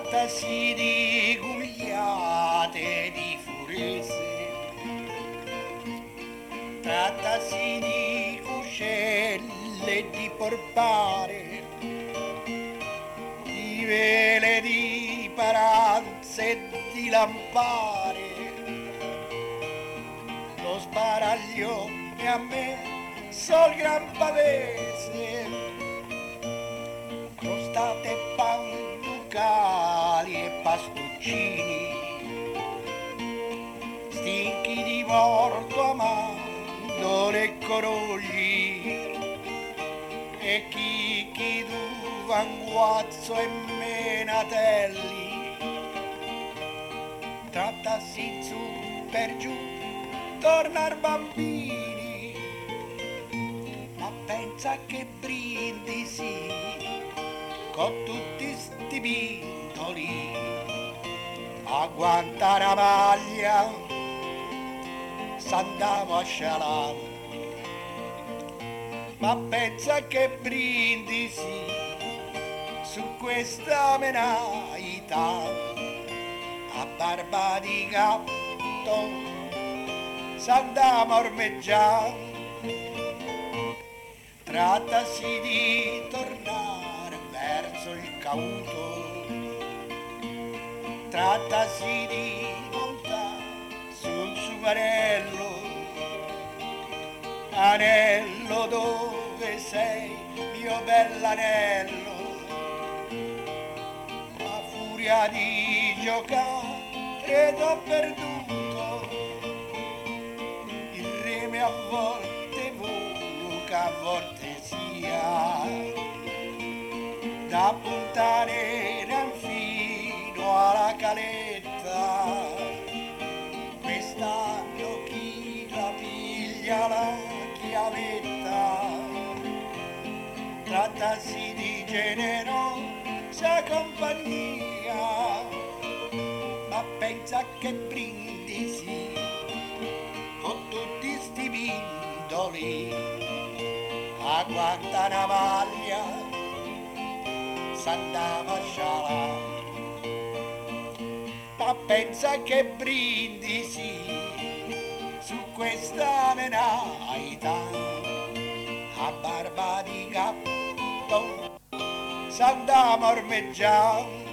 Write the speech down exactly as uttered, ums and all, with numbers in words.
trattasi di gugliate di furese, trattasi di cuscelle di porpare, di vele di paranze e di lampare. Lo sbaraglio e a me sol gran pavese, crostate panducali e pastuccini, stinchi di morto amandole e corogli, e chicchi d'uvanguazzo e menatelli. Trattasi su per giù, tornar bambini, ma pensa che brindisi con tutti sti bindoli, agguantare la maglia s'andava a scialare. Ma pensa che brindisi su questa menaita, a barba di gatto s'andava a ormeggiare. Trattasi di tornare verso il cauto, trattasi di montare sul sumarello. Anello, dove sei, mio bell'anello? A furia di giocare t'ho perduto, il reme a volte voca, a volte sia, da Punta Nera fino alla caletta. Quest'anno chi la piglia la chiavetta, trattasi di generosa compagnia, ma pensa che brindisi con tutti sti bindoli, a quanta navaglia s'andava a scialare. Ma pensa che brindisi su questa menaita, a barba di gatto s'andava a ormeggiare.